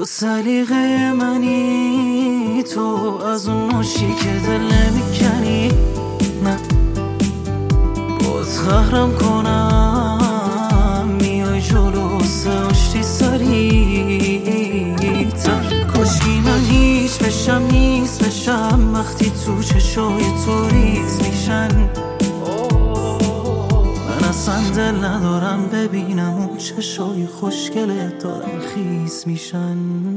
تو سلیقه منی، تو از اون نوشی که دل نمیکنی. نه باز قهرم کنم، میای جلو ساشتی سریعتر. کاشکی من هیچ بشم نیست بشم وقتی تو چشای تو ریز میشن. من اصلا دل ندارم ببینم اون چشای خوشگلت دارن خیس میشن.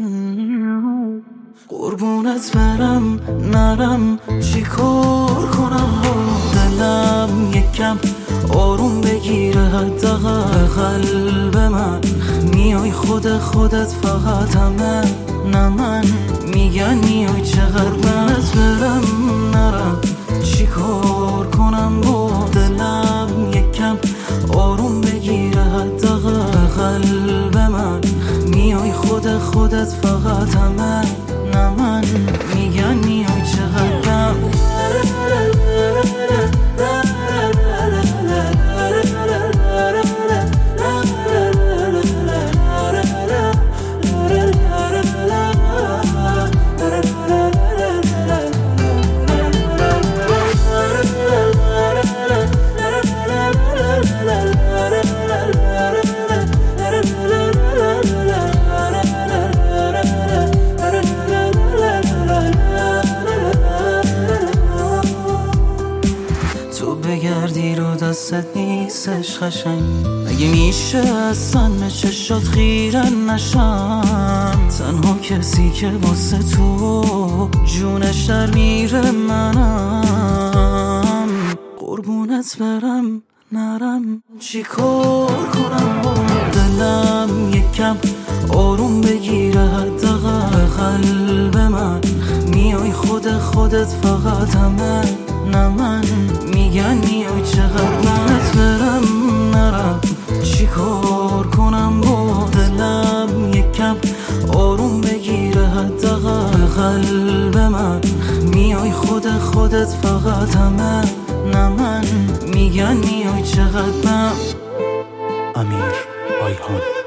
قربونت برم نرم چیکار کنم با دلم، یکم آروم بگیره حداقل قلب من. میای خودت فقط همه نه من، میگن میای چقدر. قربونت برم نرم چیکار کنم با دلم، یکم آروم بگیره حداقل قلب من. میای خودت فقط همه نه من، میگن میای چقدرم. بگردی رو دستت نیستش قشنگ، اگه میشه اصلا به چشات خیره نشم. تنها کسی که واسه تو جونش در میره منم. قربونت برم نرم چیکار کنم با دلم، یکم آروم بگیره حداقل قلب من. میای خودت فقط همه نه من، میگن میای چقدر. قربونت برم نرم چیکار کنم با دلم، یکم آروم بگیره حداقل قلب من. میای خودت فقط همه نه من، میگن میای چقدر. امیر آیهان.